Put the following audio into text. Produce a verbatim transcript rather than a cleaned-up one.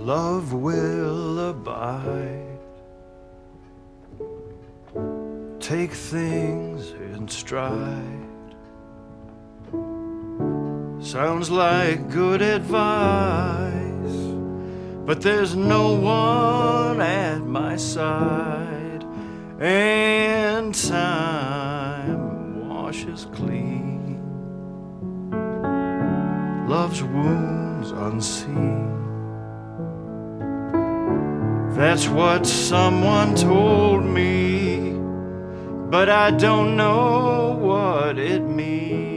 love will abide. Take things in stride. Sounds like good advice, but there's no one at my side, and time washes clean love's wounds unseen. That's what someone told me, but I don't know what it means.